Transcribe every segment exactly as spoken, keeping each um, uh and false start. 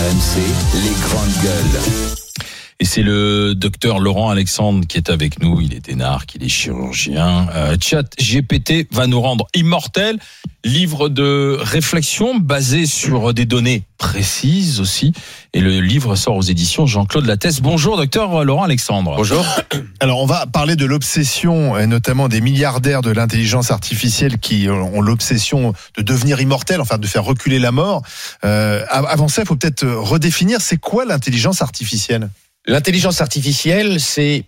M C, les grandes gueules. Et c'est le docteur Laurent Alexandre qui est avec nous. Il est énarque, il est chirurgien. Euh, ChatGPT va nous rendre immortels. Livre de réflexion basé sur des données précises aussi. Et le livre sort aux éditions Jean-Claude Lattès. Bonjour docteur Laurent Alexandre. Bonjour. Alors on va parler de l'obsession, et notamment des milliardaires de l'intelligence artificielle qui ont l'obsession de devenir immortels, enfin de faire reculer la mort. Euh, avant ça, il faut peut-être redéfinir, c'est quoi l'intelligence artificielle ? L'intelligence artificielle, c'est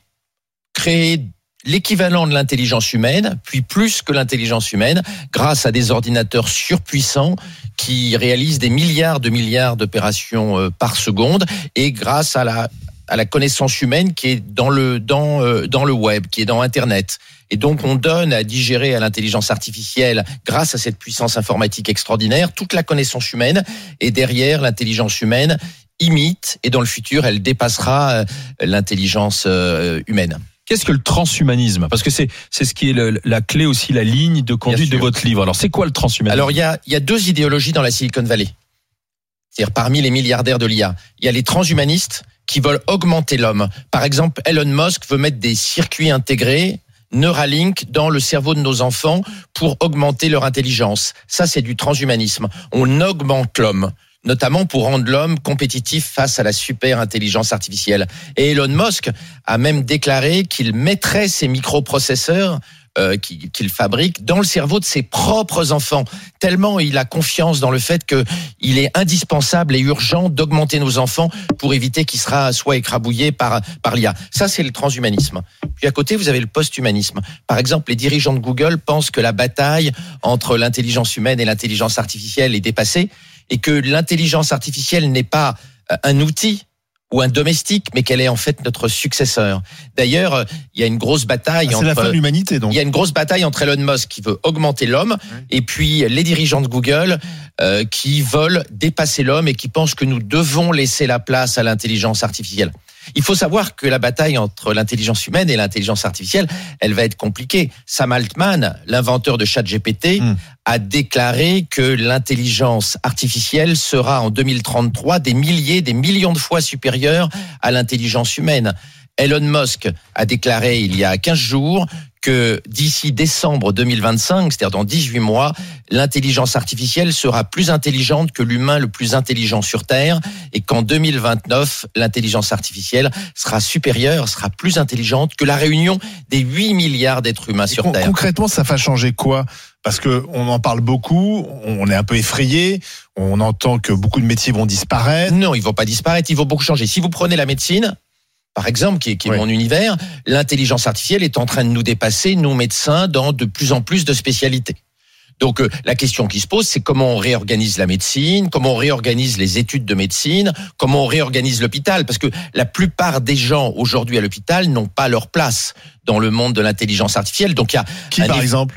créer l'équivalent de l'intelligence humaine, puis plus que l'intelligence humaine, grâce à des ordinateurs surpuissants qui réalisent des milliards de milliards d'opérations par seconde, et grâce à la à la connaissance humaine qui est dans le dans euh, dans le web, qui est dans Internet. Et donc on donne à digérer à l'intelligence artificielle, grâce à cette puissance informatique extraordinaire, toute la connaissance humaine, et derrière l'intelligence humaine imite, et dans le futur elle dépassera l'intelligence humaine. Qu'est-ce que le transhumanisme ? Parce que c'est c'est ce qui est le, la clé aussi, la ligne de conduite de votre livre. Alors c'est quoi le transhumanisme ? Alors il y a il y a deux idéologies dans la Silicon Valley. C'est-à-dire parmi les milliardaires de l'I A, il y a les transhumanistes qui veulent augmenter l'homme. Par exemple, Elon Musk veut mettre des circuits intégrés Neuralink dans le cerveau de nos enfants pour augmenter leur intelligence. Ça, c'est du transhumanisme. On augmente l'homme, notamment pour rendre l'homme compétitif face à la super intelligence artificielle. Et Elon Musk a même déclaré qu'il mettrait ses microprocesseurs euh, qu'il, qu'il fabrique dans le cerveau de ses propres enfants, tellement il a confiance dans le fait qu'il est indispensable et urgent d'augmenter nos enfants pour éviter qu'ils soient soit écrabouillés par, par l'I A. Ça, c'est le transhumanisme. Puis à côté, vous avez le post-humanisme. Par exemple, les dirigeants de Google pensent que la bataille entre l'intelligence humaine et l'intelligence artificielle est dépassée, et que l'intelligence artificielle n'est pas un outil ou un domestique, mais qu'elle est en fait notre successeur. D'ailleurs, il y a une grosse bataille ah, entre... C'est la fin de l'humanité, donc. Il y a une grosse bataille entre Elon Musk qui veut augmenter l'homme, oui, et puis les dirigeants de Google euh, qui veulent dépasser l'homme et qui pensent que nous devons laisser la place à l'intelligence artificielle. Il faut savoir que la bataille entre l'intelligence humaine et l'intelligence artificielle, elle va être compliquée. Sam Altman, l'inventeur de ChatGPT, mmh. a déclaré que l'intelligence artificielle sera en deux mille trente-trois des milliers, des millions de fois supérieure à l'intelligence humaine. Elon Musk a déclaré il y a quinze jours que d'ici décembre deux mille vingt-cinq, c'est-à-dire dans dix-huit mois, l'intelligence artificielle sera plus intelligente que l'humain le plus intelligent sur Terre, et qu'en deux mille vingt-neuf, l'intelligence artificielle sera supérieure, sera plus intelligente que la réunion des huit milliards d'êtres humains sur con- Terre. Concrètement, ça va changer quoi ? Parce que on en parle beaucoup, on est un peu effrayé, on entend que beaucoup de métiers vont disparaître. Non, ils vont pas disparaître, ils vont beaucoup changer. Si vous prenez la médecine, par exemple, qui est, qui est oui. mon univers, l'intelligence artificielle est en train de nous dépasser, nous médecins, dans de plus en plus de spécialités. Donc euh, la question qui se pose, c'est comment on réorganise la médecine, comment on réorganise les études de médecine, comment on réorganise l'hôpital, parce que la plupart des gens aujourd'hui à l'hôpital n'ont pas leur place dans le monde de l'intelligence artificielle. Donc il y a qui par eff... exemple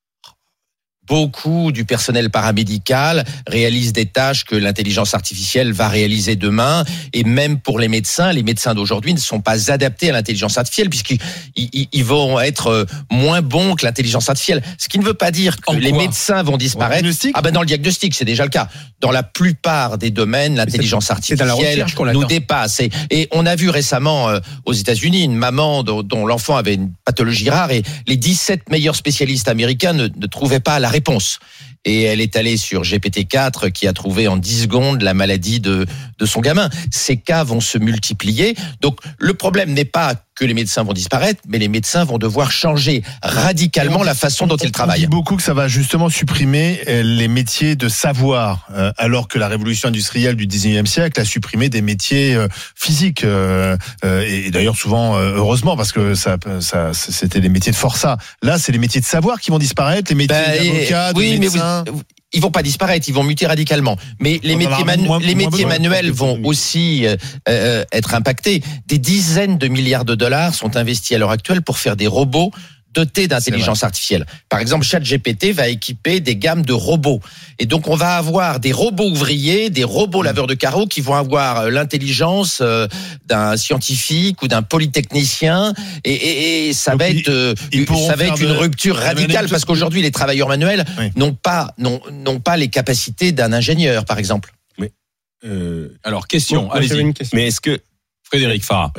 Beaucoup du personnel paramédical réalise des tâches que l'intelligence artificielle va réaliser demain, et même pour les médecins, les médecins d'aujourd'hui ne sont pas adaptés à l'intelligence artificielle puisqu'ils ils, ils vont être moins bons que l'intelligence artificielle. Ce qui ne veut pas dire que en les quoi médecins vont disparaître. Ah ben dans le diagnostic, c'est déjà le cas. Dans la plupart des domaines, l'intelligence artificielle nous dépasse. Et, et on a vu récemment euh, aux États-Unis une maman dont, dont l'enfant avait une pathologie rare, et les dix-sept meilleurs spécialistes américains ne, ne trouvaient pas la réponse. Et elle est allée sur G P T quatre qui a trouvé en dix secondes la maladie de, de son gamin. Ces cas vont se multiplier. Donc le problème n'est pas que les médecins vont disparaître, mais les médecins vont devoir changer radicalement la façon dont ils travaillent. On dit beaucoup que ça va justement supprimer les métiers de savoir, alors que la révolution industrielle du dix-neuvième siècle a supprimé des métiers physiques. Et d'ailleurs souvent, heureusement, parce que ça, ça, c'était des métiers de forçat. Là, c'est les métiers de savoir qui vont disparaître, les métiers ben, d'avocat, de oui, médecin. Mais vous, ils vont pas disparaître, ils vont muter radicalement. Mais les métiers, manu- moins, les métiers moins manuels vont aussi euh, être impactés. Des dizaines de milliards de dollars sont investis à l'heure actuelle pour faire des robots dotés d'intelligence artificielle. Par exemple, ChatGPT va équiper des gammes de robots. Et donc, on va avoir des robots ouvriers, des robots laveurs de carreaux qui vont avoir l'intelligence euh, d'un scientifique ou d'un polytechnicien. Et, et, et ça donc va être, euh, ça va être une de... rupture radicale parce qu'aujourd'hui, les travailleurs manuels oui. n'ont pas, n'ont, n'ont pas les capacités d'un ingénieur, par exemple. Euh, Alors, question, bon, allez-y. une question. Mais est-ce que Frédéric Farah.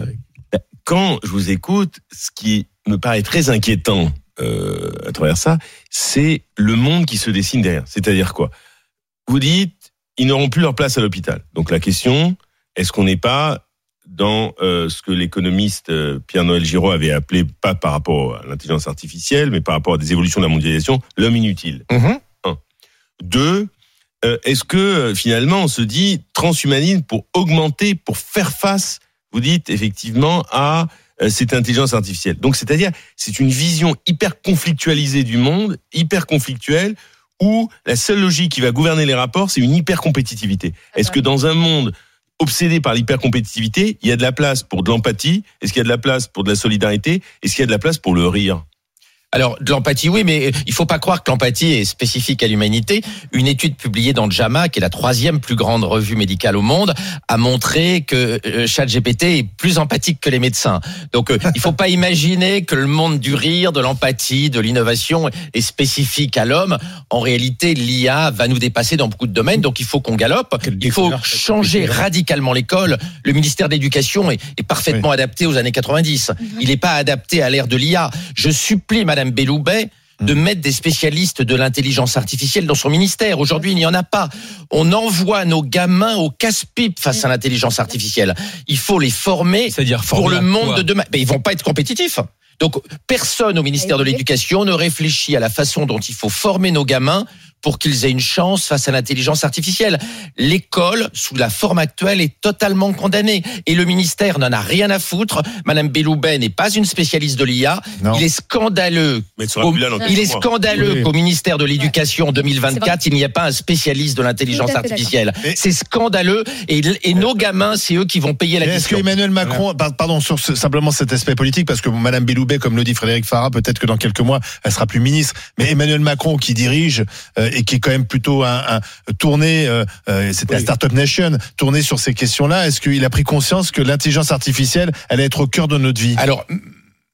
Quand je vous écoute, ce qui me paraît très inquiétant euh, à travers ça, c'est le monde qui se dessine derrière. C'est-à-dire quoi ? Vous dites, ils n'auront plus leur place à l'hôpital. Donc la question, est-ce qu'on n'est pas dans euh, ce que l'économiste euh, Pierre-Noël Giraud avait appelé, pas par rapport à l'intelligence artificielle, mais par rapport à des évolutions de la mondialisation, l'homme inutile. Mm-hmm. Un. Deux, euh, est-ce que euh, finalement on se dit transhumanisme pour augmenter, pour faire face, vous dites effectivement, à euh, cette intelligence artificielle. Donc c'est-à-dire, c'est une vision hyper conflictualisée du monde, hyper conflictuelle, où la seule logique qui va gouverner les rapports, c'est une hyper-compétitivité. Est-ce que dans un monde obsédé par l'hyper-compétitivité, il y a de la place pour de l'empathie ? Est-ce qu'il y a de la place pour de la solidarité ? Est-ce qu'il y a de la place pour le rire ? Alors, de l'empathie, oui, mais il faut pas croire que l'empathie est spécifique à l'humanité. Une étude publiée dans JAMA, qui est la troisième plus grande revue médicale au monde, a montré que ChatGPT est plus empathique que les médecins. Donc, euh, il faut pas imaginer que le monde du rire, de l'empathie, de l'innovation est spécifique à l'homme. En réalité, l'I A va nous dépasser dans beaucoup de domaines, donc il faut qu'on galope. Il faut changer radicalement l'école. Le ministère de l'Éducation est, est parfaitement oui. adapté aux années quatre-vingt-dix. Il n'est pas adapté à l'ère de l'I A. Je supplie Madame Belloubet de mettre des spécialistes de l'intelligence artificielle dans son ministère. Aujourd'hui, il n'y en a pas. On envoie nos gamins au casse-pipe face à l'intelligence artificielle. Il faut les former C'est-à-dire pour former le monde quoi de demain. Mais ils vont pas être compétitifs. Donc, personne au ministère de l'Éducation ne réfléchit à la façon dont il faut former nos gamins pour qu'ils aient une chance face à l'intelligence artificielle. L'école, sous la forme actuelle, est totalement condamnée. Et le ministère n'en a rien à foutre. Madame Belloubet n'est pas une spécialiste de l'I A. Non. Il est scandaleux. Mais elle sera Au, plus là dans il est quelques mois. scandaleux Oui. qu'au ministère de l'Éducation en deux mille vingt-quatre, il n'y ait pas un spécialiste de l'intelligence Tout à fait artificielle. Et- C'est scandaleux. Et, et nos gamins, c'est eux qui vont payer la Mais est-ce que question. Emmanuel Macron, par- pardon, sur ce- simplement cet aspect politique, parce que Madame Belloubet, comme le dit Frédéric Farah, peut-être que dans quelques mois, elle sera plus ministre. Mais Emmanuel Macron, qui dirige euh, et qui est quand même plutôt un, un tourné, euh, euh, c'était Oui. la Startup Nation, tourné sur ces questions-là. Est-ce qu'il a pris conscience que l'intelligence artificielle allait être au cœur de notre vie ? Alors, M-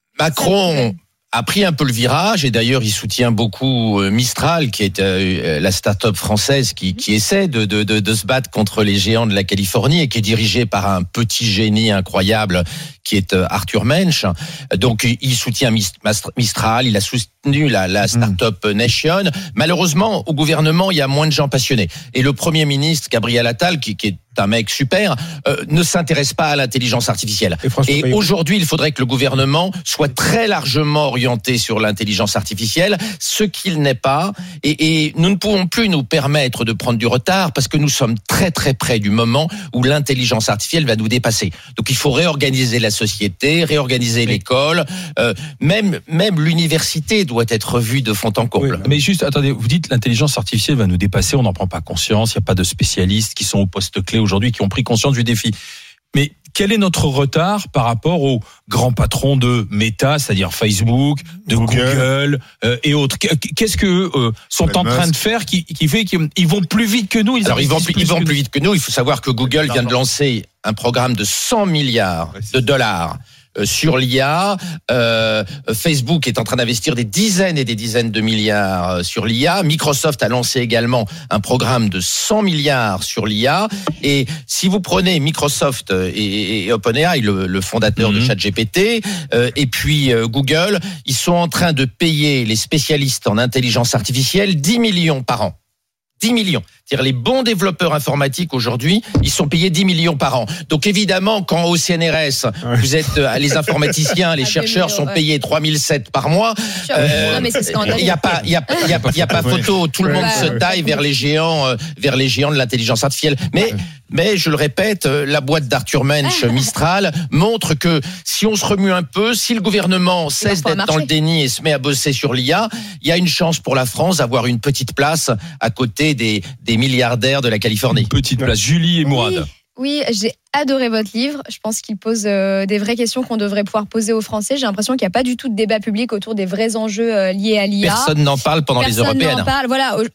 Macron a pris un peu le virage, et d'ailleurs il soutient beaucoup euh, Mistral, qui est euh, la start-up française qui, qui essaie de, de, de, de se battre contre les géants de la Californie et qui est dirigée par un petit génie incroyable qui est euh, Arthur Mensch. Donc il soutient Mistral, il a soutenu la, la Startup Nation. Malheureusement, au gouvernement, il y a moins de gens passionnés. Et le Premier ministre, Gabriel Attal, qui, qui est un mec super, euh, ne s'intéresse pas à l'intelligence artificielle. Et, Et aujourd'hui, il faudrait que le gouvernement soit très largement orienté sur l'intelligence artificielle, ce qu'il n'est pas. Et, et nous ne pouvons plus nous permettre de prendre du retard parce que nous sommes très très près du moment où l'intelligence artificielle va nous dépasser. Donc il faut réorganiser la société, réorganiser oui. l'école, euh, même même l'université doit être revue de fond en comble. Oui, mais juste, attendez, vous dites l'intelligence artificielle va nous dépasser, on n'en prend pas conscience, il n'y a pas de spécialistes qui sont au poste clé aujourd'hui qui ont pris conscience du défi. Mais quel est notre retard par rapport aux grands patrons de Meta, c'est-à-dire Facebook, de Google, Google euh, et autres? Qu'est-ce que euh, sont Google en train Musk. de faire qui, qui fait qu'ils vont plus vite que nous? Ils Alors ils vont plus, ils vont que plus vite que nous. Il faut savoir que Google vient de lancer un programme de cent milliards de dollars sur l'I A. Euh, Facebook est en train d'investir des dizaines et des dizaines de milliards sur l'I A. Microsoft a lancé également un programme de cent milliards sur l'I A. Et si vous prenez Microsoft et, et OpenAI, le, le fondateur mm-hmm. de ChatGPT, euh, et puis euh, Google, ils sont en train de payer les spécialistes en intelligence artificielle dix millions par an. dix millions. C'est-à-dire les bons développeurs informatiques aujourd'hui, ils sont payés dix millions par an. Donc évidemment, quand au C N R S, ouais. vous êtes les informaticiens, les chercheurs sont payés trois mille sept par mois. Euh, non mais c'est scandaleux. Il y a pas, il y a, il y a, il y a pas photo. Tout le monde ouais, se taille vers les géants, euh, vers les géants de l'intelligence artificielle. Mais Mais je le répète, la boîte d'Arthur Mensch, Mistral, montre que si on se remue un peu, si le gouvernement cesse d'être dans le déni et se met à bosser sur l'I A, il y a une chance pour la France d'avoir une petite place à côté des, des milliardaires de la Californie. Une petite place. Julie et Mourad. Oui, oui, j'ai adoré votre livre. Je pense qu'il pose euh, des vraies questions qu'on devrait pouvoir poser aux Français. J'ai l'impression qu'il n'y a pas du tout de débat public autour des vrais enjeux euh, liés à l'I A. Personne n'en parle pendant Personne les européennes. N'en parle. Voilà. Alors,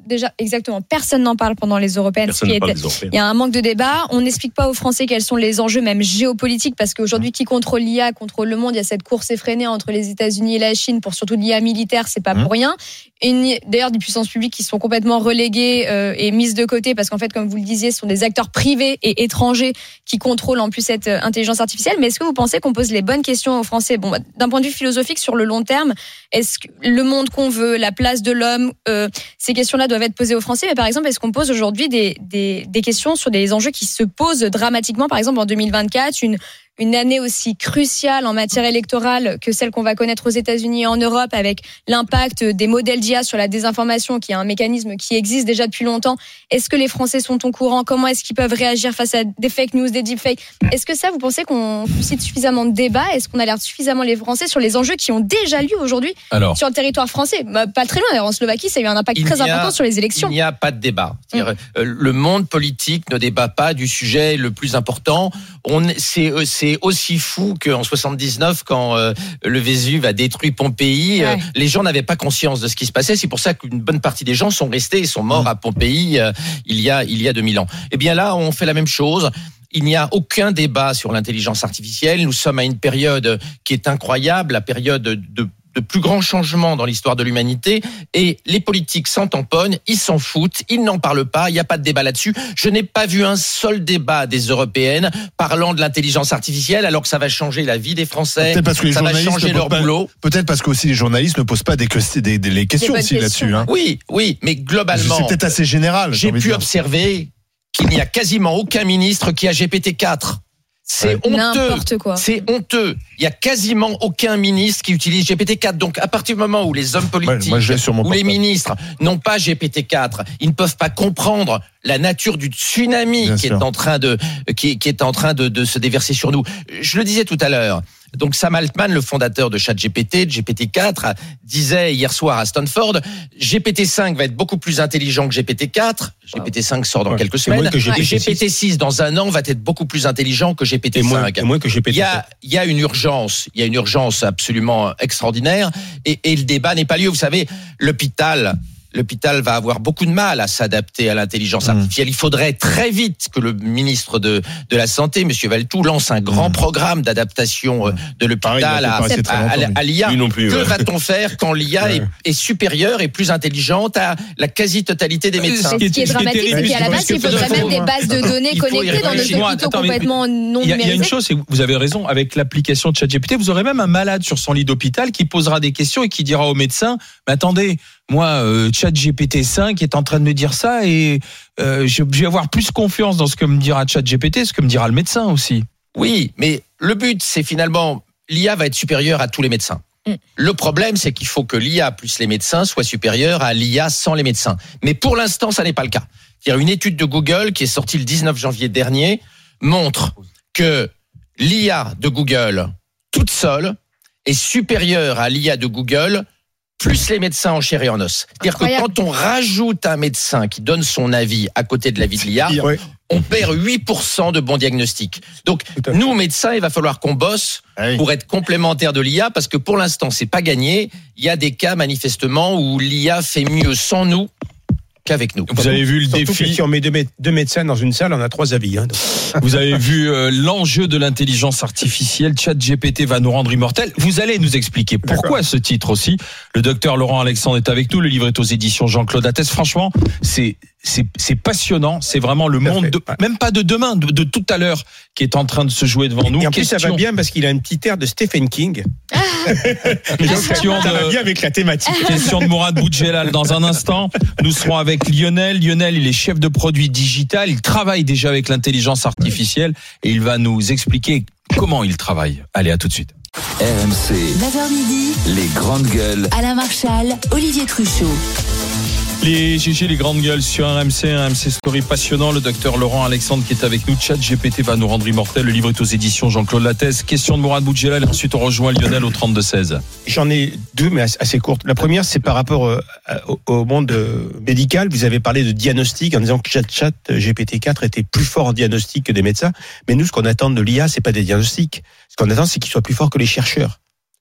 déjà, exactement, personne n'en parle pendant les européennes. Personne ce qui ne parle est- des Européens. Il y a un manque de débat. On n'explique pas aux Français quels sont les enjeux, même géopolitiques, parce qu'aujourd'hui, qui contrôle l'I A contrôle le monde. Il y a cette course effrénée entre les États-Unis et la Chine pour surtout l'I A militaire. C'est pas Mmh. pour rien. Et ni- d'ailleurs, des puissances publiques qui sont complètement reléguées euh, et mises de côté, parce qu'en fait, comme vous le disiez, ce sont des acteurs privés et étrangers qui contrôlent en plus cette euh, intelligence artificielle. Mais est-ce que vous pensez qu'on pose les bonnes questions aux Français? Bon, bah, d'un point de vue philosophique, sur le long terme, est-ce que le monde qu'on veut, la place de l'homme, euh, ces questions-là doivent être posées aux Français? Mais par exemple, est-ce qu'on pose aujourd'hui des, des, des questions sur des enjeux qui se posent dramatiquement? Par exemple, en deux mille vingt-quatre, une une année aussi cruciale en matière électorale que celle qu'on va connaître aux États-Unis et en Europe, avec l'impact des modèles d'I A sur la désinformation, qui est un mécanisme qui existe déjà depuis longtemps. Est-ce que les Français sont au courant? Comment est-ce qu'ils peuvent réagir face à des fake news, des deepfakes? Est-ce que ça, vous pensez qu'on suscite suffisamment de débats? Est-ce qu'on alerte suffisamment les Français sur les enjeux qui ont déjà lieu aujourd'hui Alors, sur le territoire français? Bah, pas très loin, d'ailleurs, en Slovaquie, ça a eu un impact Il très n'y a- important sur les élections. Il n'y a pas de débat. C'est-à-dire, euh, le monde politique ne débat pas du sujet le plus important. On, c'est, euh, c'est aussi fou qu'en soixante-dix-neuf, quand euh, le Vésuve a détruit Pompéi, euh, Ouais. les gens n'avaient pas conscience de ce qui se passait. C'est pour ça qu'une bonne partie des gens sont restés et sont morts à Pompéi euh, il y a il y a deux mille ans. Eh bien là, on fait la même chose. Il n'y a aucun débat sur l'intelligence artificielle. Nous sommes à une période qui est incroyable, la période de, de plus grands changements dans l'histoire de l'humanité. Et les politiques s'en tamponnent, ils s'en foutent, ils n'en parlent pas, il n'y a pas de débat là-dessus. Je n'ai pas vu un seul débat des Européennes parlant de l'intelligence artificielle, alors que ça va changer la vie des Français, Peut-être parce que les ça va journalistes changer ne leur posent pas- boulot. Peut-être parce que aussi les journalistes ne posent pas des, que- des, des- les questions bonnes aussi questions. là-dessus. Hein. Oui, oui, mais globalement, C'est peut-être assez général. j'ai envie de pu dire. observer qu'il n'y a quasiment aucun ministre qui a G P T quatre. C'est Ouais. honteux. N'importe quoi. C'est honteux. Il y a quasiment aucun ministre qui utilise G P T quatre. Donc, à partir du moment où les hommes Ouais, politiques moi, je l'ai sur mon ou les portable. ministres n'ont pas G P T quatre, ils ne peuvent pas comprendre la nature du tsunami Bien qui sûr. est en train de qui, qui est en train de, de se déverser sur nous. Je le disais tout à l'heure. Donc Sam Altman, le fondateur de ChatGPT, de G P T quatre, disait hier soir à Stanford, G P T cinq va être beaucoup plus intelligent que G P T quatre. G P T cinq sort dans Ouais, quelques c'est moins semaines. que G P T Et six. G P T six dans un an va être beaucoup plus intelligent que G P T Et moins, cinq. et moins que G P Il T. y a, il y a une urgence, il y a une urgence absolument extraordinaire, et, et le débat n'est pas lieu. Vous savez, l'hôpital, l'hôpital va avoir beaucoup de mal à s'adapter à l'intelligence Mmh. artificielle. Il faudrait très vite que le ministre de, de la Santé, Monsieur Valtou, lance un grand Mmh. programme d'adaptation euh, de Pareil, il l'hôpital l'a à, fait passer très à- à- longtemps, à l'I A. Lui non plus. Que ouais. va-t-on faire quand l'I A est, Ouais. est supérieure et plus intelligente à la quasi-totalité des médecins? Ce qui est ce qui est dramatique, c'est terrible, qu'à la c'est base, parce il que faudrait faut- même des bases de données il faut y connectées dans nos réfléchir. hôpitaux Attends, mais- complètement non Il y, a, il y a une numérisés. chose, c'est que vous avez raison, avec l'application de ChatGPT, vous aurez même un malade sur son lit d'hôpital qui posera des questions et qui dira au médecin, mais attendez, moi, euh, ChatGPT cinq est en train de me dire ça et euh, je je vais avoir plus confiance dans ce que me dira ChatGPT, ce que me dira le médecin aussi. Oui, mais le but, c'est finalement, l'I A va être supérieure à tous les médecins. Mm. Le problème, c'est qu'il faut que l'I A plus les médecins soit supérieure à l'I A sans les médecins. Mais pour l'instant, ça n'est pas le cas. C'est-à-dire une étude de Google qui est sortie le dix-neuf janvier dernier montre que l'I A de Google, toute seule, est supérieure à l'I A de Google plus les médecins en chair et en os. C'est-à-dire que Incroyable. quand on rajoute un médecin qui donne son avis à côté de l'avis de l'I A, Ouais. on perd huit pour cent de bons diagnostics. Donc, Tout à fait. nous, médecins, il va falloir qu'on bosse Ah oui. pour être complémentaires de l'I A, parce que pour l'instant, c'est pas gagné. Il y a des cas, manifestement, où l'I A fait mieux sans nous qu'avec nous. Vous avez vu le Surtout que défi, si on met deux, mé- deux médecins dans une salle, on a trois avis. Hein, donc. vous avez vu euh, l'enjeu de l'intelligence artificielle. ChatGPT va nous rendre immortels. Vous allez nous expliquer pourquoi ce titre aussi. Le docteur Laurent Alexandre est avec nous. Le livre est aux éditions Jean-Claude Attès. Franchement, c'est c'est c'est passionnant. C'est vraiment le Tout à monde, fait. de, Ouais. même pas de demain, de, de tout à l'heure, qui est en train de se jouer devant nous. Et en plus, ça va Question- bien parce qu'il a un petit air de Stephen King. question Ça va de bien avec la thématique. Question de Mourad Boudjelal dans un instant. Nous serons avec Lionel. Lionel, il est chef de produit digital. Il travaille déjà avec l'intelligence artificielle et il va nous expliquer comment il travaille. Allez, à tout de suite. R M C, neuf heures midi, les grandes gueules. Alain Marchal, Olivier Truchot. Les G G, les grandes gueules sur R M C, R M C Story passionnant. Le docteur Laurent Alexandre qui est avec nous. ChatGPT va nous rendre immortels. Le livre est aux éditions Jean-Claude Lattès. Question de Mourad Boudjelal et ensuite on rejoint Lionel au trente-deux seize. J'en ai deux, mais assez courtes. La première, c'est par rapport euh, au, au monde euh, médical. Vous avez parlé de diagnostic en disant que Chat Chat G P T quatre était plus fort en diagnostic que des médecins. Mais nous, ce qu'on attend de l'I A, c'est pas des diagnostics. Ce qu'on attend, c'est qu'il soit plus fort que les chercheurs.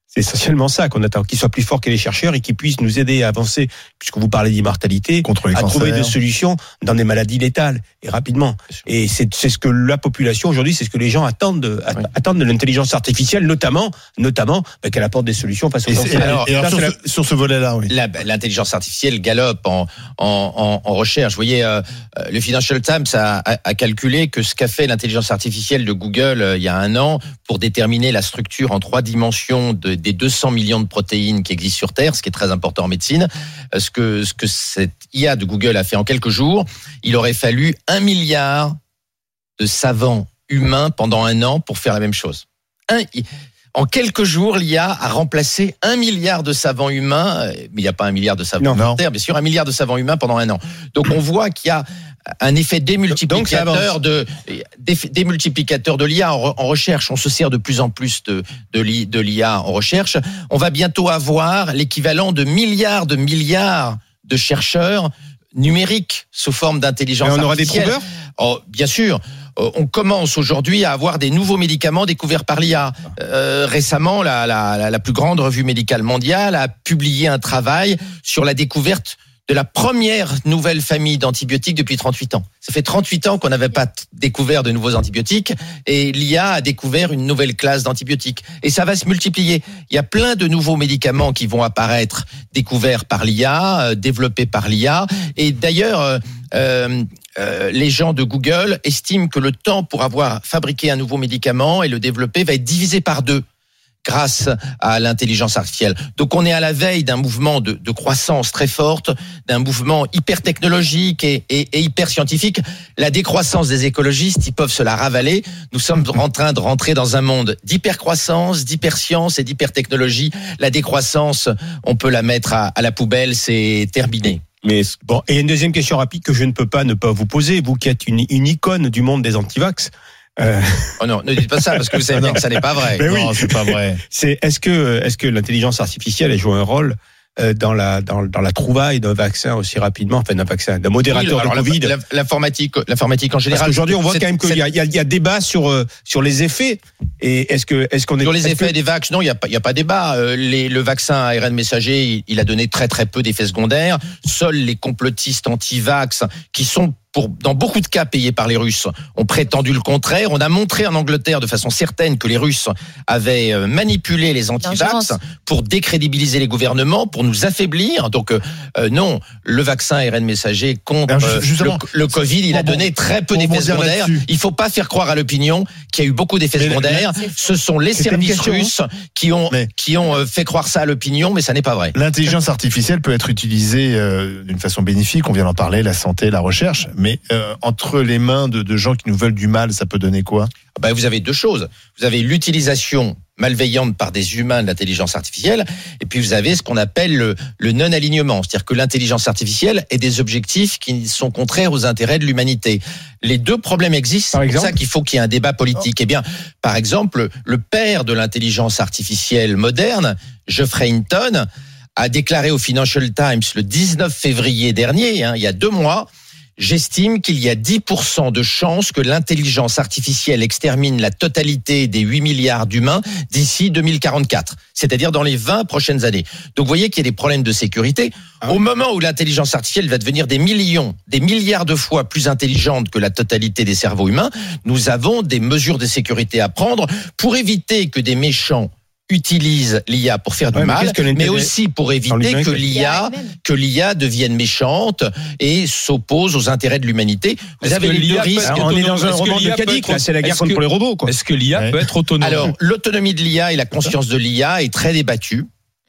C'est essentiellement ça qu'on attend, qu'il soit plus fort que les chercheurs et qu'il puisse nous aider à avancer, puisque vous parlez d'immortalité, contre les à cancers. trouver des solutions dans des maladies létales et rapidement. Et c'est, c'est ce que la population aujourd'hui, c'est ce que les gens attendent de, Oui. attendent de l'intelligence artificielle, notamment, notamment, bah, qu'elle apporte des solutions face aux Et, c'est- cancers. Alors, et alors, ça, sur, c'est ce, sur ce volet-là, oui. La- L'intelligence artificielle galope en, en, en, en recherche. Vous voyez, euh, le Financial Times a, a, a calculé que ce qu'a fait l'intelligence artificielle de Google euh, il y a un an pour déterminer la structure en trois dimensions de, des deux cents millions de protéines qui existent sur Terre, ce qui est très important en médecine, euh, ce que, ce que cette I A de Google a fait en quelques jours, il aurait fallu un milliard de savants humains pendant un an pour faire la même chose. Un, En quelques jours, l'I A a remplacé un milliard de savants humains, mais il n'y a pas un milliard de savants Non, sur non. Terre, bien sûr, un milliard de savants humains pendant un an. Donc on voit qu'il y a un effet démultiplicateur de démultiplicateur de l'I A en, en recherche. On se sert de plus en plus de, de, l'I, de l'I A en recherche. On va bientôt avoir l'équivalent de milliards de milliards de chercheurs numériques sous forme d'intelligence Mais on aura des artificielle. trouveurs. Oh, bien sûr. On commence aujourd'hui à avoir des nouveaux médicaments découverts par l'I A. Euh, récemment, la, la, la plus grande revue médicale mondiale a publié un travail sur la découverte de la première nouvelle famille d'antibiotiques depuis trente-huit ans. Ça fait trente-huit ans qu'on n'avait pas t- découvert de nouveaux antibiotiques et l'I A a découvert une nouvelle classe d'antibiotiques. Et ça va se multiplier. Il y a plein de nouveaux médicaments qui vont apparaître découverts par l'I A, euh, développés par l'I A. Et d'ailleurs, euh, euh, euh, les gens de Google estiment que le temps pour avoir fabriqué un nouveau médicament et le développer va être divisé par deux grâce à l'intelligence artificielle. Donc on est à la veille d'un mouvement de, de croissance très forte, d'un mouvement hyper technologique et, et, et hyper scientifique. La décroissance des écologistes, ils peuvent se la ravaler. Nous sommes en train de rentrer dans un monde d'hypercroissance, d'hyperscience et d'hypertechnologie. La décroissance, on peut la mettre à, à la poubelle, c'est terminé. Mais Bon, et une deuxième question rapide que je ne peux pas ne pas vous poser, vous qui êtes une, une icône du monde des antivax. Euh, Oh non, ne dites pas ça parce que vous savez bien que ça n'est pas vrai. Mais oui. Non, c'est pas vrai. c'est est-ce que est-ce que l'intelligence artificielle a joué un rôle euh, dans la dans, dans la trouvaille d'un vaccin aussi rapidement, enfin d'un vaccin, d'un modérateur Oui, alors, de Covid. la- L'informatique, l'informatique en Parce général. qu'aujourd'hui, on voit cette- quand même qu'il y a, il y a, il y a débat sur euh, sur les effets. Et est-ce que est-ce qu'on est Sur les est-ce effets que- des vaccins, non, il n'y a pas, il y a pas débat. Euh, les, le vaccin A R N messager, il, il a donné très très peu d'effets secondaires. Seuls les complotistes anti-vax, qui sont pour, dans beaucoup de cas payés par les Russes, ont prétendu le contraire. On a montré en Angleterre de façon certaine que les Russes avaient euh, manipulé les anti-vax L'ingérence. pour décrédibiliser les gouvernements, pour nous affaiblir. Donc euh, euh, non, le vaccin A R N messager contre Alors, euh, justement, le, le Covid, il a pour donné très peu pour d'effets rebondir secondaires. là-dessus. Il faut pas faire croire à l'opinion qu'il y a eu beaucoup d'effets Mais la- secondaires. Ce sont les C'était une services question, hein. russes qui ont Mais- qui ont euh, fait croire ça à l'opinion, mais ça n'est pas vrai. L'intelligence artificielle peut être utilisée euh, d'une façon bénéfique, on vient d'en parler, la santé, la recherche, mais euh, entre les mains de, de gens qui nous veulent du mal, ça peut donner quoi? Ben, vous avez deux choses. Vous avez l'utilisation malveillante par des humains de l'intelligence artificielle, et puis vous avez ce qu'on appelle le, le non-alignement, c'est-à-dire que l'intelligence artificielle ait des objectifs qui sont contraires aux intérêts de l'humanité. Les deux problèmes existent, Par c'est pour ça exemple qu'il faut qu'il y ait un débat politique. Eh bien, par exemple, le père de l'intelligence artificielle moderne, Geoffrey Hinton, a déclaré au Financial Times le dix-neuf février dernier, hein, il y a deux mois, j'estime qu'il y a dix pour cent de chances que l'intelligence artificielle extermine la totalité des huit milliards d'humains d'ici deux mille quarante-quatre, c'est-à-dire dans les vingt prochaines années. Donc vous voyez qu'il y a des problèmes de sécurité. Ah. Au moment où l'intelligence artificielle va devenir des millions, des milliards de fois plus intelligente que la totalité des cerveaux humains, nous avons des mesures de sécurité à prendre pour éviter que des méchants utilisent l'I A pour faire du Ouais, mais mal, qu'est-ce que mais l'intérêt aussi pour dans éviter l'humain que que- l'I A que l'I A devienne méchante et s'oppose aux intérêts de l'humanité. Vous Est-ce avez que les l'I A deux peut risques. être on est dans un Est-ce que roman l'I A de peut Kadik, être- là, c'est la guerre est-ce contre que- les robots, quoi. Est-ce que l'I A Ouais. peut être autonome? Alors, l'autonomie de l'I A et la conscience de l'I A est très débattue.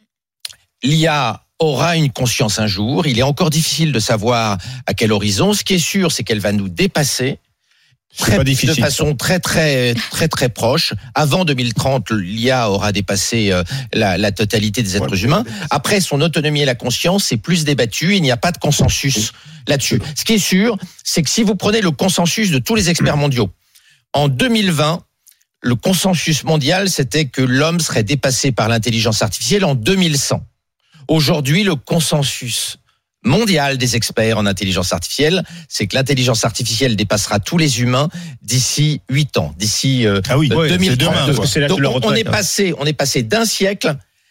L'I A aura une conscience un jour. Il est encore difficile de savoir à quel horizon. Ce qui est sûr, c'est qu'elle va nous dépasser. C'est Très- pas difficile. de façon très très très très proche. Avant deux mille trente, l'I A aura dépassé euh, la, la totalité des êtres Ouais. humains. Après, son autonomie et la conscience, c'est plus débattu. Il n'y a pas de consensus là-dessus. Ce qui est sûr, c'est que si vous prenez le consensus de tous les experts mondiaux, en deux mille vingt, le consensus mondial, c'était que l'homme serait dépassé par l'intelligence artificielle en deux mille cent. Aujourd'hui, le consensus mondial des experts en intelligence artificielle, c'est que l'intelligence artificielle dépassera tous les humains d'ici huit ans, d'ici euh, Ah oui, euh, ouais, deux mille trente-deux. c'est demain, Parce que c'est là Donc leur on, on retraite, est hein. passé, on est passé d'un siècle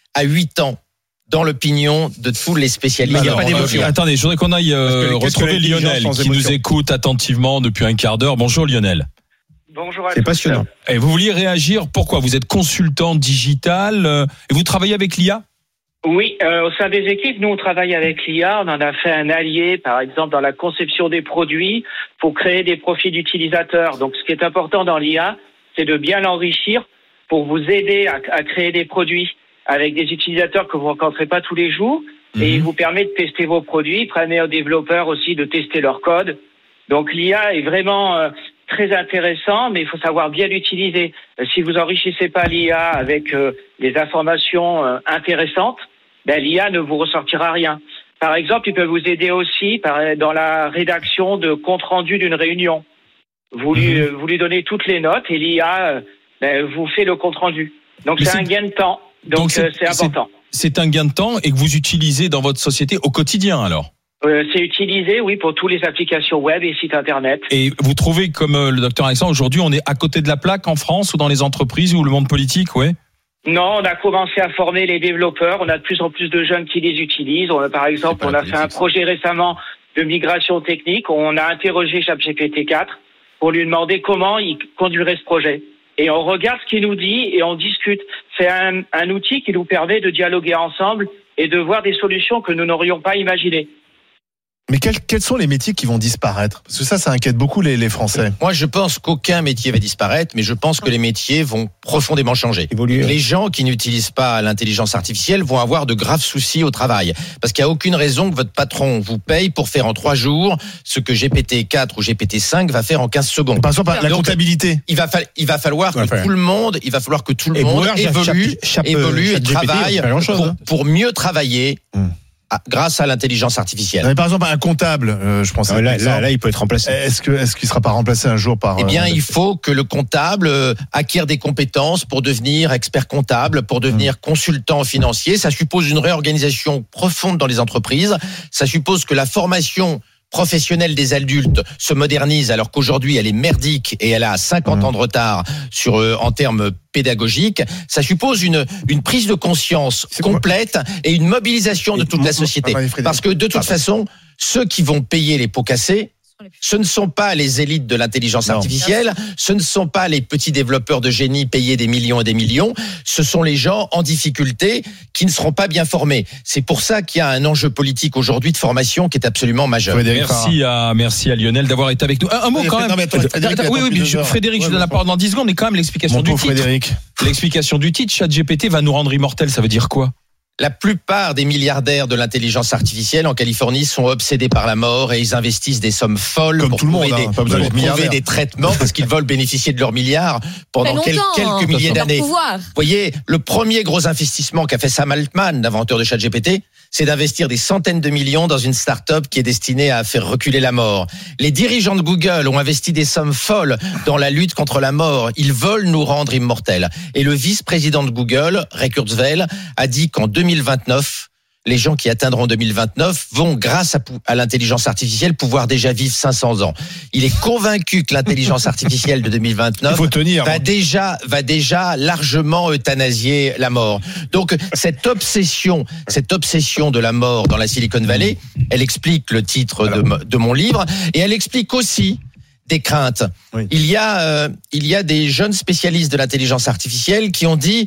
à huit ans dans l'opinion de tous les spécialistes. Mais il y a Alors, pas d'émotion. euh, Attendez, je voudrais qu'on aille euh, Parce que les retrouver questions Lionel sans qui émotion. nous écoute attentivement depuis un quart d'heure. Bonjour Lionel. Bonjour à C'est tous. passionnant. Et vous vouliez réagir, pourquoi? Vous êtes consultant digital euh, et vous travaillez avec l'I A? Oui, euh, au sein des équipes, nous on travaille avec l'I A. On en a fait un allié, par exemple, dans la conception des produits pour créer des profils d'utilisateurs. Donc, ce qui est important dans l'I A, c'est de bien l'enrichir pour vous aider à, à créer des produits avec des utilisateurs que vous rencontrez pas tous les jours. Mhm. Et il vous permet de tester vos produits, permet aux développeurs aussi de tester leur code. Donc, l'I A est vraiment euh, très intéressant, mais il faut savoir bien l'utiliser. Euh, si vous enrichissez pas l'I A avec euh, des informations euh, intéressantes, ben, l'I A ne vous ressortira rien. Par exemple, il peut vous aider aussi par, dans la rédaction de compte rendu d'une réunion. Vous lui, euh, vous lui donnez toutes les notes et l'I A euh, ben, vous fait le compte rendu. Donc Mais c'est c'est- un gain de temps. Donc, Donc, c'est- euh, c'est important. C'est un gain de temps et que vous utilisez dans votre société au quotidien alors. Euh, c'est utilisé, oui, pour toutes les applications web et sites internet. Et vous trouvez, comme euh, le docteur Alexandre, aujourd'hui on est à côté de la plaque en France ou dans les entreprises ou le monde politique, ouais? Non, on a commencé à former les développeurs. On a de plus en plus de jeunes qui les utilisent. On a, par exemple, pas on la a fait politique, un ça. projet récemment de migration technique. On a interrogé ChatGPT quatre pour lui demander comment il conduirait ce projet. Et on regarde ce qu'il nous dit et on discute. C'est un, un outil qui nous permet de dialoguer ensemble et de voir des solutions que nous n'aurions pas imaginées. Mais quels, quels sont les métiers qui vont disparaître? Parce que ça, ça inquiète beaucoup les, les Français. Moi, je pense qu'aucun métier va disparaître, mais je pense que les métiers vont profondément changer. Évoluer. Les gens qui n'utilisent pas l'intelligence artificielle vont avoir de graves soucis au travail. Parce qu'il n'y a aucune raison que votre patron vous paye pour faire en trois jours ce que G P T quatre ou G P T cinq va faire en quinze secondes. Par exemple, la Donc, comptabilité. Il va, fa- il va falloir Ouais, que ouais. tout le monde, il va falloir que tout le Et monde Bauer, évolue, chape- chape- évolue et chape G P T, travaille on fait la même chose, pour, hein. pour mieux travailler Hmm. à- grâce à l'intelligence artificielle. Non, mais par exemple, un comptable, euh, je pense. Ah, à là, un exemple. là, là, il peut être remplacé. Est-ce que est-ce qu'il sera pas remplacé un jour par Eh bien, euh, il faut que le comptable euh, acquiert des compétences pour devenir expert comptable, pour devenir consultant financier. Ça suppose une réorganisation profonde dans les entreprises. Ça suppose que la formation professionnelle des adultes se modernise alors qu'aujourd'hui elle est merdique et elle a cinquante Mmh. ans de retard sur euh, en termes pédagogiques. Ça suppose une une prise de conscience C'est complète et une mobilisation de Et toute mon- la société. Marie-Frédéric. Parce que de toute Pardon. façon, ceux qui vont payer les pots cassés, ce ne sont pas les élites de l'intelligence Non. artificielle, ce ne sont pas les petits développeurs de génie payés des millions et des millions, ce sont les gens en difficulté qui ne seront pas bien formés. C'est pour ça qu'il y a un enjeu politique aujourd'hui de formation qui est absolument majeur. Frédéric Merci à, merci à Lionel d'avoir été avec nous. Un, un mot Oui, quand non, même. mais attends, Frédéric, Attends, oui, attends oui, plus mais de je- heures. Frédéric, je Ouais, donne la mais parole dans dix secondes, mais quand même l'explication Mon du pauvre titre. Frédéric. L'explication du titre, ChatGPT va nous rendre immortels, ça veut dire quoi? La plupart des milliardaires de l'intelligence artificielle en Californie sont obsédés par la mort et ils investissent des sommes folles Comme pour tout le trouver, monde, des, hein, pas besoin pour d'être trouver milliardaire. des traitements parce qu'ils veulent bénéficier de leurs milliards pendant Très quel- longtemps, quelques hein. milliers Leur d'années. pouvoir. Vous voyez, le premier gros investissement qu'a fait Sam Altman, l'inventeur de ChatGPT, c'est d'investir des centaines de millions dans une start-up qui est destinée à faire reculer la mort. Les dirigeants de Google ont investi des sommes folles dans la lutte contre la mort. Ils veulent nous rendre immortels. Et le vice-président de Google, Ray Kurzweil, a dit qu'en deux mille vingt-neuf, les gens qui atteindront deux mille vingt-neuf vont, grâce à, à l'intelligence artificielle, pouvoir déjà vivre cinq cents ans. Il est convaincu que l'intelligence artificielle de deux mille Il vingt-neuf faut tenir. va déjà, va déjà largement euthanasier la mort. Donc, cette obsession, cette obsession de la mort dans la Silicon Valley, elle explique le titre de, mo- de mon livre et elle explique aussi des craintes. Oui. Il y a, euh, il y a des jeunes spécialistes de l'intelligence artificielle qui ont dit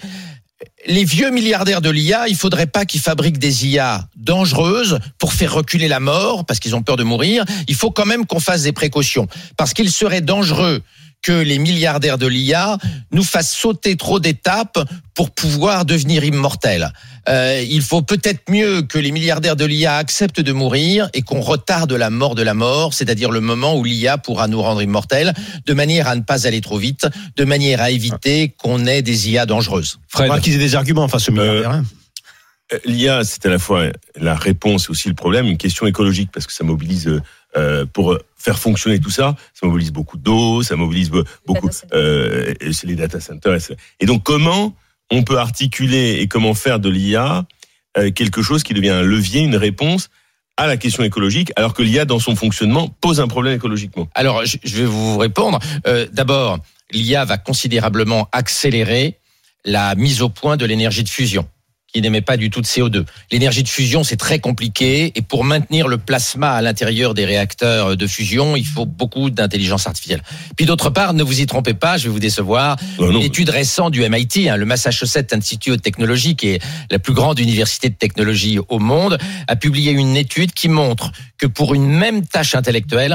les vieux milliardaires de l'I A, il faudrait pas qu'ils fabriquent des I A dangereuses pour faire reculer la mort, parce qu'ils ont peur de mourir. Il faut quand même qu'on fasse des précautions, parce qu'il serait dangereux que les milliardaires de l'I A nous fassent sauter trop d'étapes pour pouvoir devenir immortels. Euh, il faut peut-être mieux que les milliardaires de l'I A acceptent de mourir et qu'on retarde la mort de la mort, c'est-à-dire le moment où l'I A pourra nous rendre immortels, de manière à ne pas aller trop vite, de manière à éviter qu'on ait des I A dangereuses. Fred. Faudra qu'ils aient des arguments face aux milliardaires. hein. L'I A, c'est à la fois la réponse et aussi le problème, une question écologique, parce que ça mobilise, euh, pour faire fonctionner tout ça, ça mobilise beaucoup d'eau, ça mobilise be- beaucoup, Data center. euh, et c'est les data centers. Et, c'est- et donc, comment on peut articuler et comment faire de l'I A euh, quelque chose qui devient un levier, une réponse à la question écologique, alors que l'I A, dans son fonctionnement, pose un problème écologiquement. Alors, je je vais vous répondre. Euh, D'abord, l'I A va considérablement accélérer la mise au point de l'énergie de fusion, qui n'émet pas du tout de C O deux. L'énergie de fusion, c'est très compliqué, et pour maintenir le plasma à l'intérieur des réacteurs de fusion, il faut beaucoup d'intelligence artificielle. Puis d'autre part, ne vous y trompez pas, je vais vous décevoir, Oh non. une étude récente du M I T, hein, le Massachusetts Institute of Technology, qui est la plus grande université de technologie au monde, a publié une étude qui montre que pour une même tâche intellectuelle,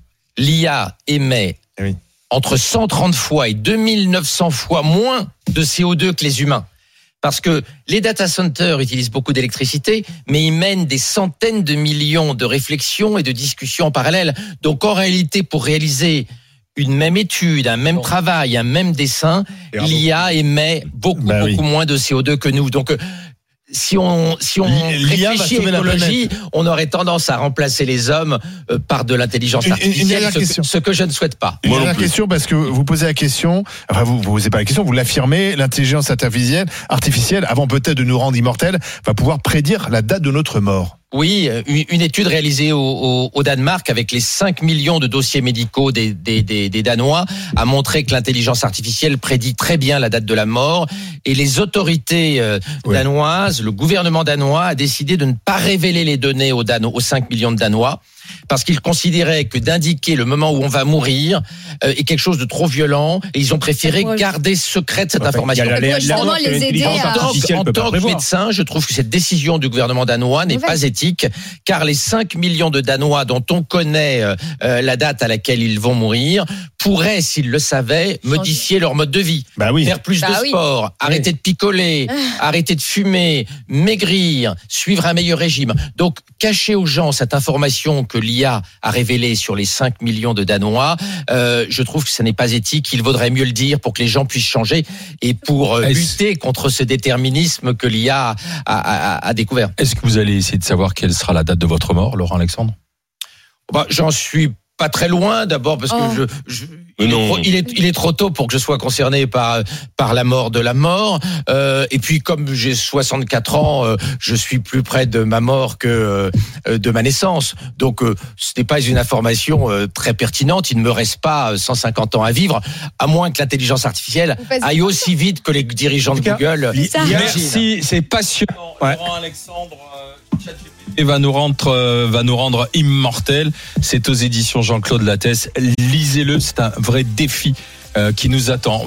l'I A émet Oui. entre cent trente fois et deux mille neuf cents fois moins de C O deux que les humains. Parce que les data centers utilisent beaucoup d'électricité, mais ils mènent des centaines de millions de réflexions et de discussions en parallèle. Donc en réalité, pour réaliser une même étude, un même travail, un même dessin, l'I A émet beaucoup, Bah oui. beaucoup moins de C O deux que nous. Donc euh, si on si on L'I A va réfléchit sauver la écologie, on aurait tendance à remplacer les hommes euh, par de l'intelligence Une- une artificielle, dernière ce, question. que, ce que je ne souhaite pas. Une Moi non dernière plus. question, parce que vous posez la question, enfin vous ne posez pas la question, vous l'affirmez, l'intelligence artificielle, artificielle, avant peut-être de nous rendre immortels, va pouvoir prédire la date de notre mort. Oui, une une étude réalisée au, au, au Danemark avec les cinq millions de dossiers médicaux des, des, des, des Danois a montré que l'intelligence artificielle prédit très bien la date de la mort, et les autorités euh, Ouais. danoises, le gouvernement danois a décidé de ne pas révéler les données aux, Dano, aux cinq millions de Danois, parce qu'ils considéraient que d'indiquer le moment où on va mourir euh, est quelque chose de trop violent, et ils ont préféré Ouais. garder secrète cette Enfin, information. il y a la- Pour la- justement la- les aider l'intelligence à- En tant, artificielle en peut pas tant que prévoir. médecin, je trouve que cette décision du gouvernement danois n'est Mauvaise. pas éthique, car les cinq millions de Danois dont on connaît euh, euh, la date à laquelle ils vont mourir pourraient, s'ils le savaient, modifier leur mode de vie. Bah oui. Faire plus Bah de oui. sport, arrêter de picoler, arrêter de fumer, maigrir, suivre un meilleur régime. Donc, cacher aux gens cette information que l'I A a révélée sur les cinq millions de Danois, euh, je trouve que ce n'est pas éthique. Il vaudrait mieux le dire pour que les gens puissent changer et pour euh, Est-ce- lutter contre ce déterminisme que l'I A a, a, a- a découvert. Est-ce que vous allez essayer de savoir quelle sera la date de votre mort, Laurent Alexandre? Bah, j'en suis pas très loin, d'abord parce Oh. que je, je Mais il, est non. trop, il, est, il est trop tôt pour que je sois concerné par par la mort de la mort. Euh, et puis comme j'ai soixante-quatre ans, euh, je suis plus près de ma mort que euh, de ma naissance. Donc euh, ce n'est pas une information euh, très pertinente. Il ne me reste pas cent cinquante ans à vivre, à moins que l'intelligence artificielle Vous faites- aille aussi vite que les dirigeants de En tout cas, Google. l'I- Ça. l'I A- Merci, c'est passionnant. Ouais. Laurent Alexandre, euh, ChatGPT va nous rendre, euh, va nous rendre immortels. C'est aux éditions Jean-Claude Lattès. Lisez-le, c'est un vrai défi euh, qui nous attend.